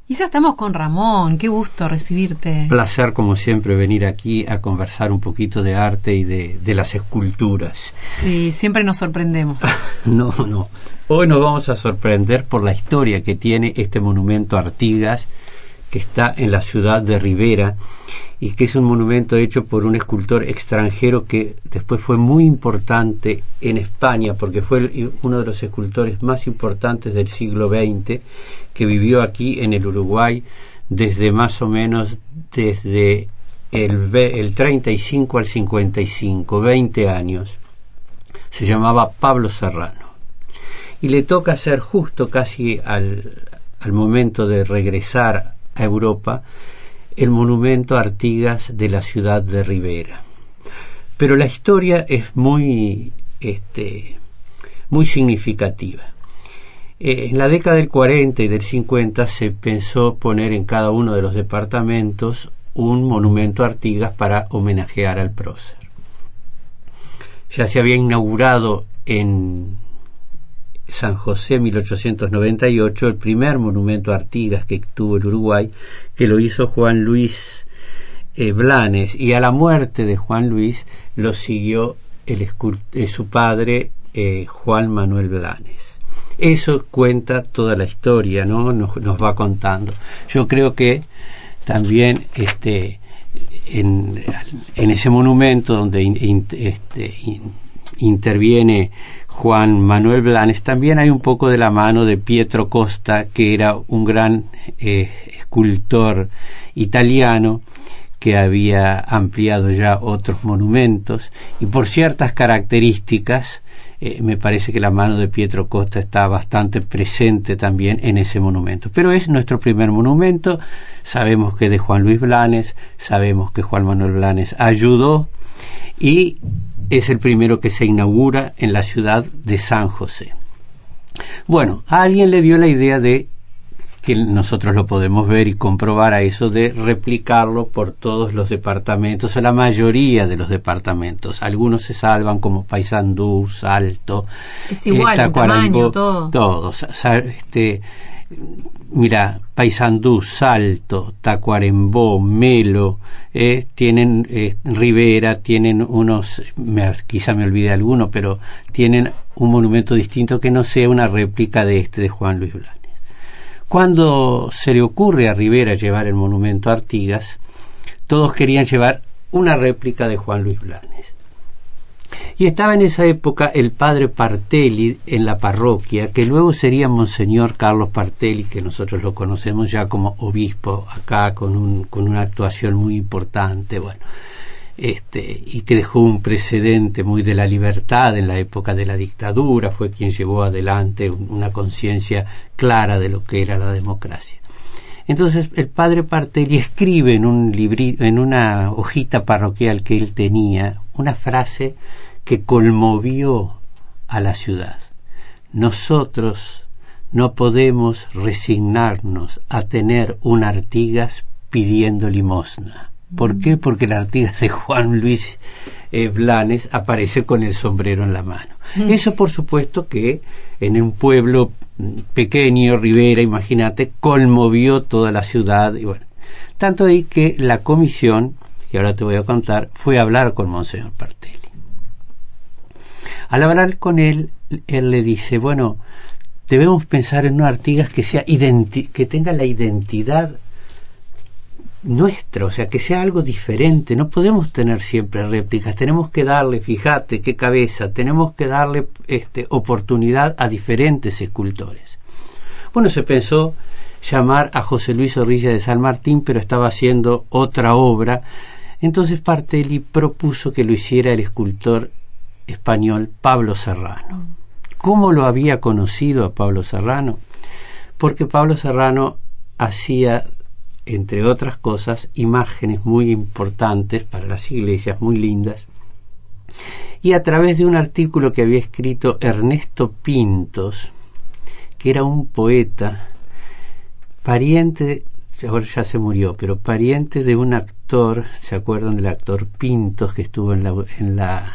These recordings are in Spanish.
Y ya estamos con Ramón, qué gusto recibirte. Placer, como siempre, venir aquí a conversar un poquito de arte y de las esculturas. Sí, siempre nos sorprendemos. No. Hoy nos vamos a sorprender por la historia que tiene este monumento a Artigas, que está en la ciudad de Rivera, y que es un monumento hecho por un escultor extranjero que después fue muy importante en España, porque fue uno de los escultores más importantes del siglo XX, que vivió aquí en el Uruguay desde más o menos desde el 35 al 55, 20 años. Se llamaba Pablo Serrano. Y le toca hacer justo casi al momento de regresar a Europa el monumento a Artigas de la ciudad de Rivera. Pero la historia es muy significativa. En la década del 40 y del 50 se pensó poner en cada uno de los departamentos un monumento a Artigas para homenajear al prócer. Ya se había inaugurado en San José en 1898 el primer monumento a Artigas que tuvo el Uruguay, que lo hizo Juan Luis Blanes, y a la muerte de Juan Luis lo siguió su padre Juan Manuel Blanes. Eso cuenta toda la historia, ¿no? Nos va contando. Yo creo que también en ese monumento donde interviene Juan Manuel Blanes, también hay un poco de la mano de Pietro Costa, que era un gran escultor italiano que había ampliado ya otros monumentos, y por ciertas características me parece que la mano de Pietro Costa está bastante presente también en ese monumento. Pero es nuestro primer monumento. Sabemos que de Juan Luis Blanes, sabemos que Juan Manuel Blanes ayudó, y es el primero que se inaugura en la ciudad de San José. Bueno, a alguien le dio la idea de que nosotros lo podemos ver y comprobar a eso, de replicarlo por todos los departamentos, o la mayoría de los departamentos. Algunos se salvan, como Paysandú, Salto, es igual, el tamaño, todo. Todos. Mira, Paysandú, Salto, Tacuarembó, Melo, tienen Rivera, tienen unos, quizá me olvide alguno, pero tienen un monumento distinto que no sea una réplica de Juan Luis Blanes. Cuando se le ocurre a Rivera llevar el monumento a Artigas, todos querían llevar una réplica de Juan Luis Blanes. Y estaba en esa época el padre Partelli en la parroquia, que luego sería Monseñor Carlos Partelli, que nosotros lo conocemos ya como obispo acá, con una actuación muy importante, y que dejó un precedente muy de la libertad en la época de la dictadura. Fue quien llevó adelante una conciencia clara de lo que era la democracia. Entonces el padre Partelli escribe en una hojita parroquial que él tenía, una frase que conmovió a la ciudad: nosotros no podemos resignarnos a tener un Artigas pidiendo limosna. ¿Por qué? Porque el Artigas de Juan Luis Blanes aparece con el sombrero en la mano. Eso, por supuesto, que en un pueblo pequeño, Rivera, imagínate, conmovió toda la ciudad. Y bueno, tanto ahí que la comisión, que ahora te voy a contar, fue a hablar con Monseñor Partelli. Al hablar con él le dice: bueno, debemos pensar en un Artigas que sea que tenga la identidad nuestra, o sea, que sea algo diferente. No podemos tener siempre réplicas, tenemos que darle, fíjate qué cabeza, tenemos que darle oportunidad a diferentes escultores. Bueno, se pensó llamar a José Luis Zorrilla de San Martín, pero estaba haciendo otra obra. Entonces Partelli propuso que lo hiciera el escultor español Pablo Serrano. ¿Cómo lo había conocido a Pablo Serrano? Porque Pablo Serrano hacía, entre otras cosas, imágenes muy importantes para las iglesias, muy lindas, y a través de un artículo que había escrito Ernesto Pintos, que era un poeta, pariente, ahora ya se murió, pero pariente de un actor, ¿se acuerdan del actor Pintos, que estuvo en la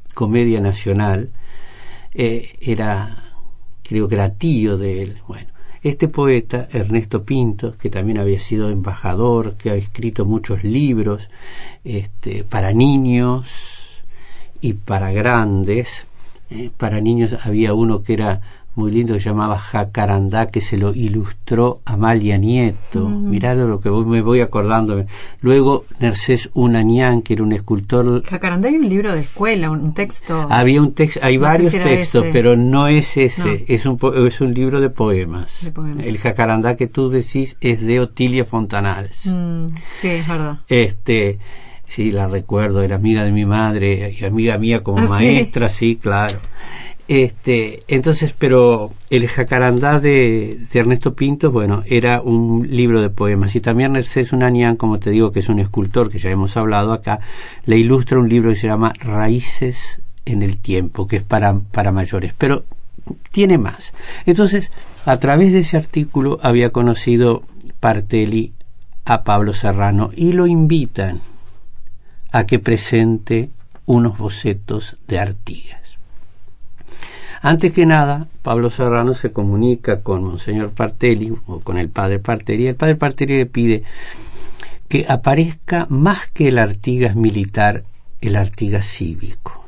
Comedia Nacional? Creo que era tío de él. Bueno, este poeta, Ernesto Pinto, que también había sido embajador, que ha escrito muchos libros para niños y para grandes. Para niños había uno que era muy lindo, que se llamaba Jacarandá, que se lo ilustró Amalia Nieto. Mirá lo que me voy acordando. Luego Nercés Unanián, que era un escultor. Jacarandá, hay un libro de escuela, un texto. Había un texto, hay varios textos, ese. Pero no es ese, no. Es un libro de poemas. El Jacarandá que tú decís es de Otilia Fontanals. Sí, es verdad. Sí, la recuerdo, era amiga de mi madre y amiga mía como maestra, sí, claro. Entonces, pero el Jacarandá de Ernesto Pinto, bueno, era un libro de poemas. Y también Nercés Unanián, como te digo, que es un escultor que ya hemos hablado acá, le ilustra un libro que se llama Raíces en el Tiempo, que es para mayores, pero tiene más. Entonces, a través de ese artículo había conocido Partelli a Pablo Serrano y lo invitan a que presente unos bocetos de Artigas. Antes que nada, Pablo Serrano se comunica con Monseñor Partelli, o con el padre Partelli, y el padre Partelli le pide que aparezca más que el Artigas militar, el Artigas cívico.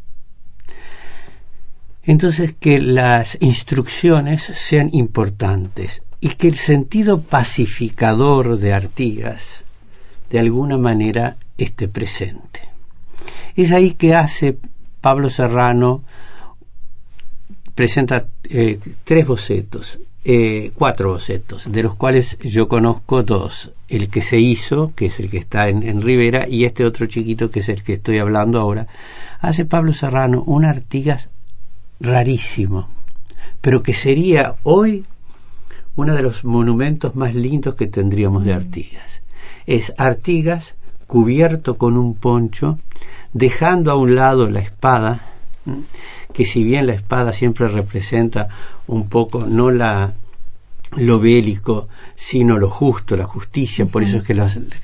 Entonces, que las instrucciones sean importantes y que el sentido pacificador de Artigas de alguna manera esté presente. Es ahí que hace Pablo Serrano, presenta 4 bocetos, de los cuales yo conozco 2. El que se hizo, que es el que está en Rivera, y este otro chiquito, que es el que estoy hablando ahora. Hace Pablo Serrano un Artigas rarísimo, pero que sería hoy uno de los monumentos más lindos que tendríamos de Artigas. Es Artigas cubierto con un poncho, dejando a un lado la espada, que si bien la espada siempre representa un poco no lo bélico, sino lo justo, la justicia, por eso es que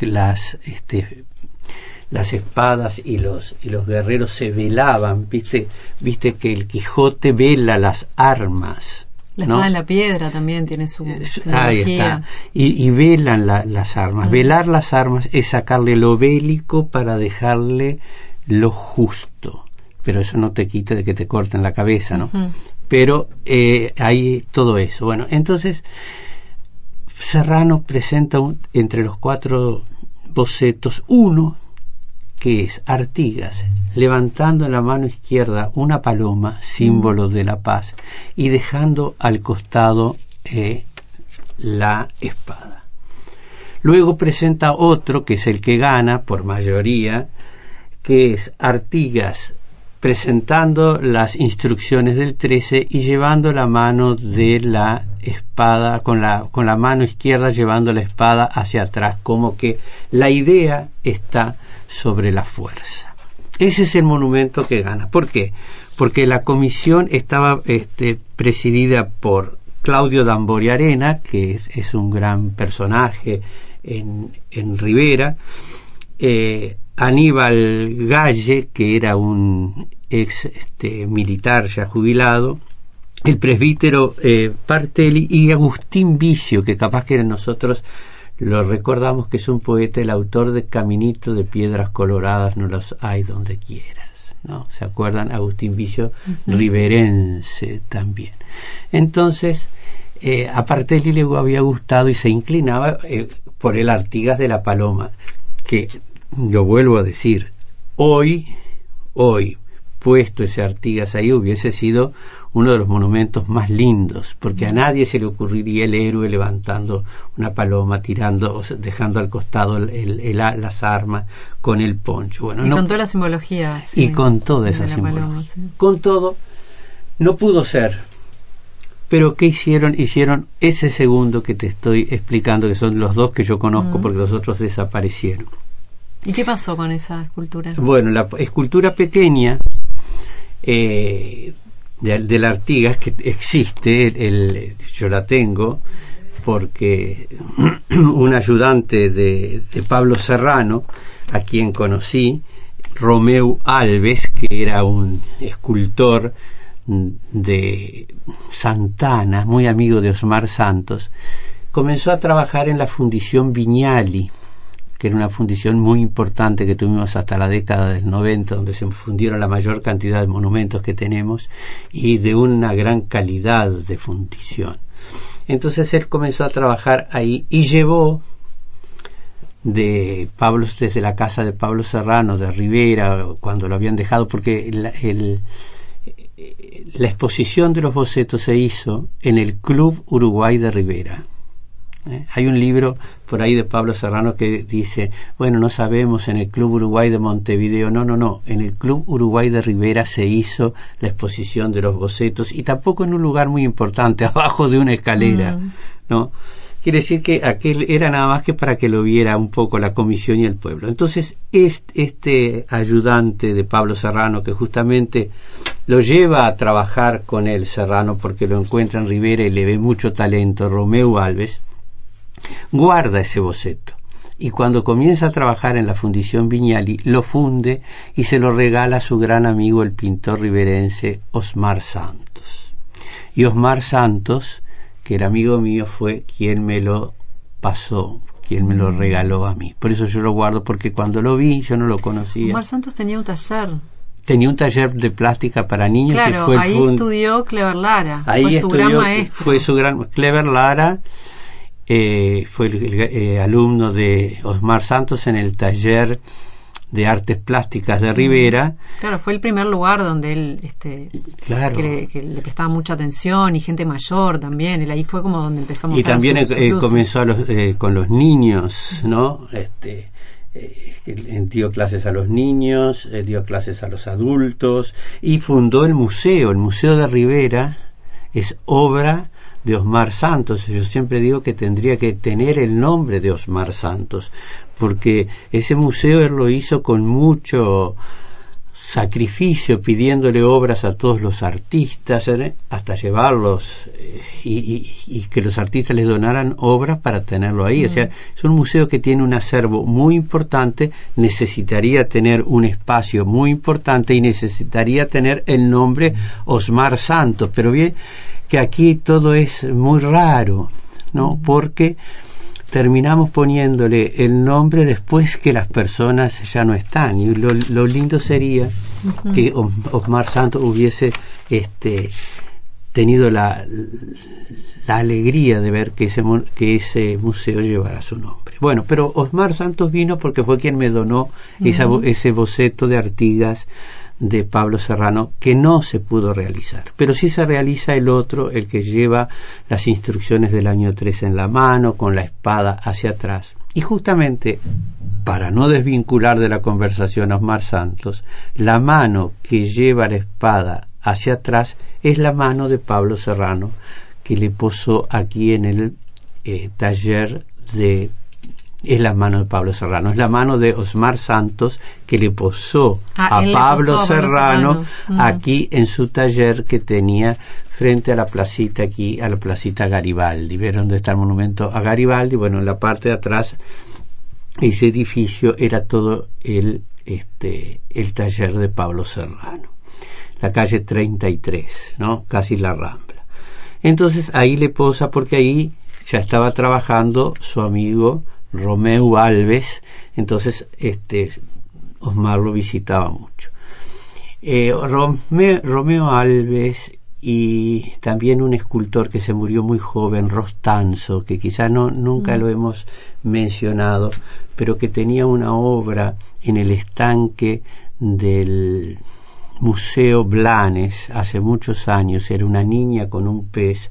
las espadas y los guerreros se velaban, viste que el Quijote vela las armas. La espada en la piedra también tiene su ahí está. Y velan las armas. Velar las armas es sacarle lo bélico para dejarle lo justo. Pero eso no te quita de que te corten la cabeza, ¿no? Pero hay todo eso. Bueno, entonces Serrano presenta entre los 4 bocetos uno que es Artigas levantando en la mano izquierda una paloma, símbolo de la paz, y dejando al costado la espada. Luego presenta otro, que es el que gana por mayoría, que es Artigas presentando las instrucciones del 13 y llevando la mano de la espada, con la mano izquierda llevando la espada hacia atrás, como que la idea está sobre la fuerza. Ese es el monumento que gana. ¿Por qué? Porque la comisión estaba presidida por Claudio D'Ambori Arena, que es un gran personaje en Rivera, Aníbal Galle, que era un ex militar ya jubilado, el presbítero Partelli, y Agustín Vicio, que capaz que nosotros lo recordamos, que es un poeta, el autor de Caminito de Piedras Coloradas, no los hay donde quieras, ¿no? ¿Se acuerdan? Agustín Vicio, riverense también. Entonces, a Partelli le había gustado y se inclinaba por el Artigas de la Paloma, que, lo vuelvo a decir, hoy, puesto ese Artigas ahí, hubiese sido uno de los monumentos más lindos, porque a nadie se le ocurriría el héroe levantando una paloma, tirando, dejando al costado las armas, con el poncho. Bueno, con toda la simbología. Sí, y con toda esa simbología. Paloma, sí. Con todo, no pudo ser. Pero ¿qué hicieron? Hicieron ese segundo que te estoy explicando, que son los 2 que yo conozco, porque los otros desaparecieron. ¿Y qué pasó con esa escultura? Bueno, la escultura pequeña del Artigas, que existe, yo la tengo, porque un ayudante de Pablo Serrano, a quien conocí, Romeu Alves, que era un escultor de Santana, muy amigo de Osmar Santos, comenzó a trabajar en la Fundición Viñali, que era una fundición muy importante que tuvimos hasta la década del 90, donde se fundieron la mayor cantidad de monumentos que tenemos y de una gran calidad de fundición. Entonces él comenzó a trabajar ahí y llevó desde la casa de Pablo Serrano de Rivera, cuando lo habían dejado, porque la exposición de los bocetos se hizo en el Club Uruguay de Rivera. Hay un libro por ahí de Pablo Serrano que dice, bueno, no sabemos, en el Club Uruguay de Montevideo. No, en el Club Uruguay de Rivera se hizo la exposición de los bocetos, y tampoco en un lugar muy importante, abajo de una escalera, ¿no? Quiere decir que aquel era nada más que para que lo viera un poco la comisión y el pueblo. Entonces, este ayudante de Pablo Serrano, que justamente lo lleva a trabajar con él, Serrano, porque lo encuentra en Rivera y le ve mucho talento, Romeu Alves, guarda ese boceto. Y cuando comienza a trabajar en la Fundición Viñali, lo funde y se lo regala a su gran amigo, el pintor riverense Osmar Santos. Y Osmar Santos, que era amigo mío, fue quien me lo pasó, quien me lo regaló a mí. Por eso yo lo guardo, porque cuando lo vi yo no lo conocía. Omar Santos tenía un taller. Tenía un taller de plástica para niños. Claro, y fue ahí estudió Clever Lara. Ahí fue su gran maestro. Fue su gran Clever Lara. Fue el alumno de Osmar Santos en el taller de artes plásticas de Rivera. Claro, fue el primer lugar donde él claro, que le prestaba mucha atención, y gente mayor también. Él ahí fue como donde empezó a mostrar. Y también su comenzó con los niños, ¿no? Dio clases a los niños, dio clases a los adultos, y fundó el Museo de Rivera. Es obra de Osmar Santos. Yo siempre digo que tendría que tener el nombre de Osmar Santos, porque ese museo él lo hizo con mucho sacrificio, pidiéndole obras a todos los artistas, hasta llevarlos y que los artistas les donaran obras para tenerlo ahí. O sea, es un museo que tiene un acervo muy importante, necesitaría tener un espacio muy importante y necesitaría tener el nombre Osmar Santos, pero bien que aquí todo es muy raro, ¿no? Porque terminamos poniéndole el nombre después que las personas ya no están, y lo lindo sería que Osmar Santos hubiese tenido la alegría de ver que ese museo llevara su nombre. Bueno, pero Osmar Santos vino porque fue quien me donó ese boceto de Artigas de Pablo Serrano, que no se pudo realizar, pero sí se realiza el otro, el que lleva las instrucciones del año 3 en la mano, con la espada hacia atrás. Y justamente, para no desvincular de la conversación a Osmar Santos, la mano que lleva la espada hacia atrás es la mano de Pablo Serrano, que le posó aquí en el taller de... Es la mano de Pablo Serrano, es la mano de Osmar Santos que le posó a Pablo Serrano aquí en su taller que tenía frente a la placita, aquí a la placita Garibaldi. ¿Vieron dónde está el monumento a Garibaldi? Bueno, en la parte de atrás, ese edificio era todo el taller de Pablo Serrano. La calle 33, ¿no? Casi la Rambla. Entonces ahí le posa, porque ahí ya estaba trabajando su amigo Romeu Alves. Entonces Osmar lo visitaba mucho. Romeu Alves, y también un escultor que se murió muy joven, Rostanzo, que quizá nunca lo hemos mencionado, pero que tenía una obra en el estanque del Museo Blanes hace muchos años. Era una niña con un pez.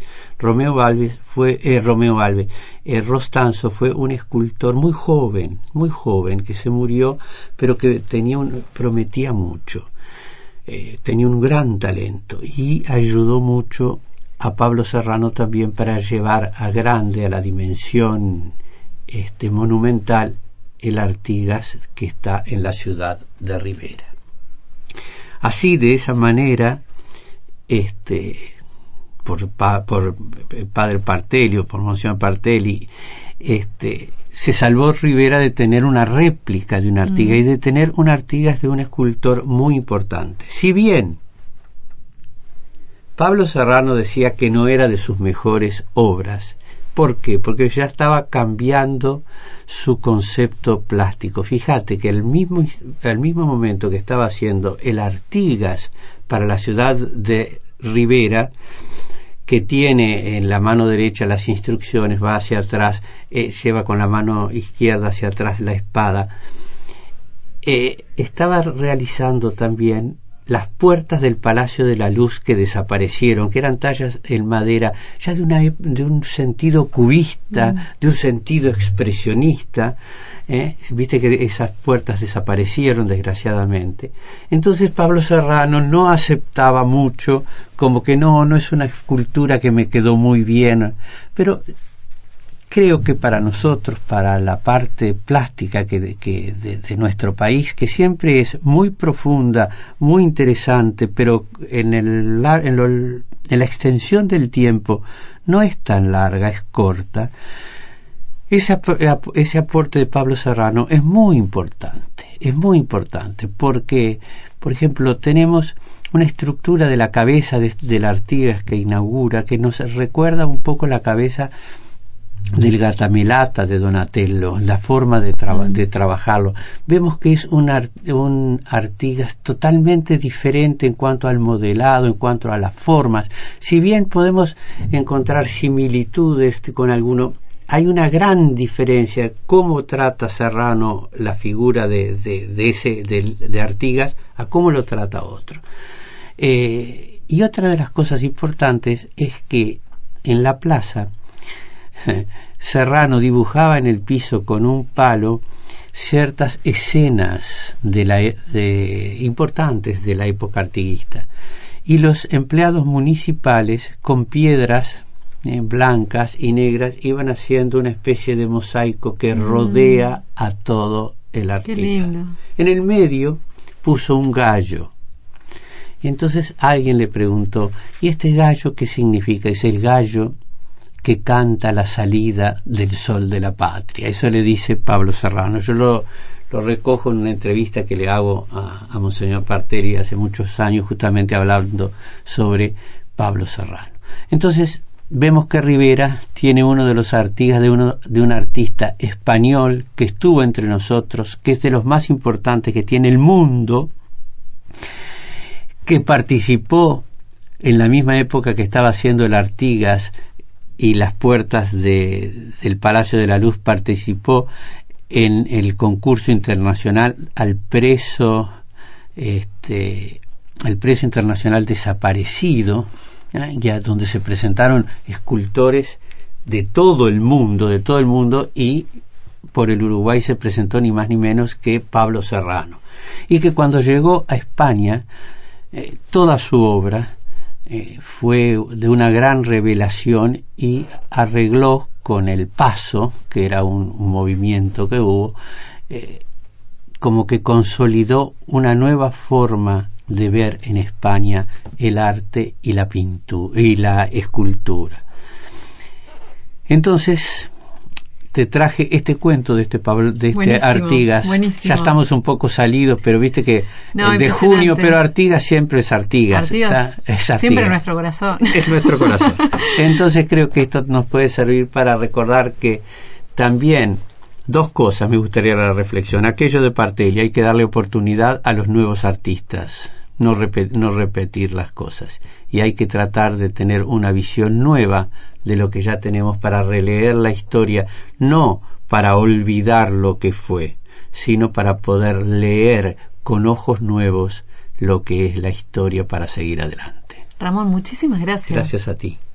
Rostanzo fue un escultor muy joven que se murió, pero que prometía mucho, tenía un gran talento y ayudó mucho a Pablo Serrano también para llevar a la dimensión monumental el Artigas que está en la ciudad de Rivera. Así, de esa manera, por padre Partelli o por Monsignor Partelli, se salvó Rivera de tener una réplica de un Artigas y de tener un Artigas de un escultor muy importante. Si bien Pablo Serrano decía que no era de sus mejores obras. ¿Por qué? Porque ya estaba cambiando su concepto plástico. Fíjate que al mismo momento que estaba haciendo el Artigas para la ciudad de Rivera, que tiene en la mano derecha las instrucciones, va hacia atrás, lleva con la mano izquierda hacia atrás la espada, estaba realizando también las puertas del Palacio de la Luz que desaparecieron, que eran tallas en madera, ya de un sentido cubista, de un sentido expresionista. Viste que esas puertas desaparecieron desgraciadamente. Entonces Pablo Serrano no aceptaba mucho, como que no es una escultura que me quedó muy bien, pero creo que para nosotros, para la parte plástica de nuestro país, que siempre es muy profunda, muy interesante, pero en la extensión del tiempo no es tan larga, es corta, ese aporte de Pablo Serrano es muy importante, porque, por ejemplo, tenemos una estructura de la cabeza del Artigas que inaugura, que nos recuerda un poco la cabeza del Gattamelata de Donatello, la forma de trabajarlo. Vemos que es un Artigas totalmente diferente en cuanto al modelado, en cuanto a las formas. Si bien podemos encontrar similitudes con alguno, hay una gran diferencia cómo trata Serrano la figura de Artigas a cómo lo trata otro. Y otra de las cosas importantes es que en la plaza Serrano dibujaba en el piso con un palo ciertas escenas importantes de la época artiguista, y los empleados municipales con piedras blancas y negras iban haciendo una especie de mosaico que rodea a todo el Artigas. En el medio puso un gallo, y entonces alguien le preguntó: ¿y este gallo qué significa? Es el gallo que canta la salida del sol de la patria. Eso le dice Pablo Serrano. Yo lo recojo en una entrevista que le hago a Monseñor Partelli hace muchos años, justamente hablando sobre Pablo Serrano. Entonces vemos que Rivera tiene uno de los Artigas de un artista español que estuvo entre nosotros, que es de los más importantes que tiene el mundo, que participó en la misma época que estaba haciendo el Artigas y las puertas del Palacio de la Luz, participó en el concurso internacional al preso internacional desaparecido, ya donde se presentaron escultores de todo el mundo, y por el Uruguay se presentó ni más ni menos que Pablo Serrano, y que cuando llegó a España toda su obra fue de una gran revelación, y arregló con el Paso, que era un movimiento que hubo, como que consolidó una nueva forma de ver en España el arte y la pintura y la escultura. Entonces te traje este cuento de este Artigas. Buenísimo. Ya estamos un poco salidos, pero viste que de junio, pero Artigas siempre es Artigas. Artigas siempre en nuestro corazón. Es nuestro corazón. Entonces creo que esto nos puede servir para recordar que también dos cosas me gustaría la reflexión. Aquello de Partelli, hay que darle oportunidad a los nuevos artistas, no repetir las cosas, y hay que tratar de tener una visión nueva de lo que ya tenemos para releer la historia, no para olvidar lo que fue, sino para poder leer con ojos nuevos lo que es la historia para seguir adelante. Ramón, muchísimas gracias. Gracias a ti.